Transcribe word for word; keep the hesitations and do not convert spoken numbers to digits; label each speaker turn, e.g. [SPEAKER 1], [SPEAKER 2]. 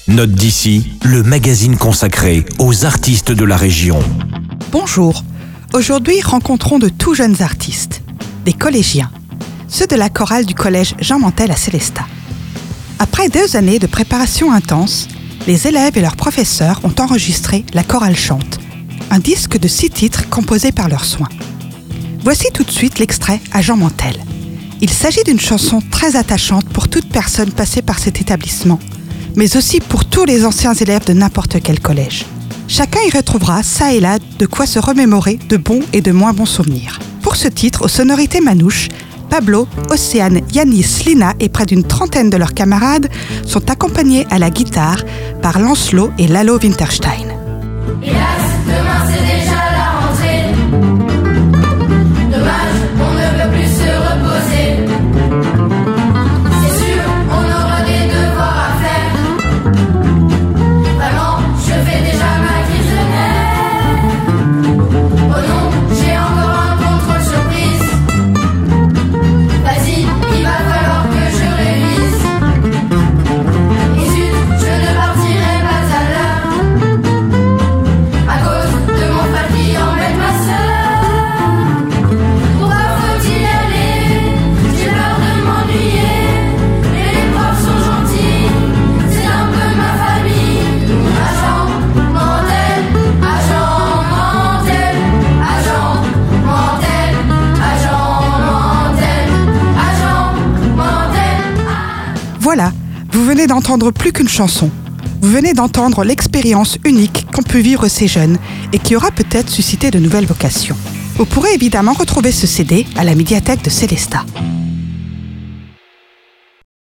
[SPEAKER 1] Note d'ici, le magazine consacré aux artistes de la région.
[SPEAKER 2] Bonjour, aujourd'hui rencontrons de tout jeunes artistes, des collégiens, ceux de la chorale du collège Jean Mantel à Sélestat. Après deux années de préparation intense, les élèves et leurs professeurs ont enregistré La chorale chante, un disque de six titres composés par leurs soins. Voici tout de suite l'extrait à Jean Mantel. Il s'agit d'une chanson très attachante pour toute personne passée par cet établissement, mais aussi pour tous les anciens élèves de n'importe quel collège. Chacun y retrouvera, ça et là, de quoi se remémorer de bons et de moins bons souvenirs. Pour ce titre, aux sonorités manouches, Pablo, Océane, Yanis, Lina et près d'une trentaine de leurs camarades sont accompagnés à la guitare par Lancelot et Lalo Winterstein.
[SPEAKER 3] Hélas, demain c'est déjà la rentrée. Dommage, on ne peut plus se reposer. C'est sûr, on aura des devoirs à faire. Vraiment, je fais déjà ma crise de nerfs. Oh non, j'ai encore un contrôle surprise. Vas-y, il va falloir que je révise. Et zut, je ne partirai pas à l'heure à cause de mon frère qui embête ma sœur. Pourquoi faut-il y aller? J'ai peur de m'ennuyer. Mais les profs sont gentils, c'est un peu ma famille. Agent Mantel, agent Mantel, agent Mantel, agent Mantel, agent Mantel.
[SPEAKER 2] Voilà, vous venez d'entendre plus qu'une chanson. Vous venez d'entendre l'expérience unique qu'ont pu vivre ces jeunes et qui aura peut-être suscité de nouvelles vocations. Vous pourrez évidemment retrouver ce C D à la médiathèque de Sélestat.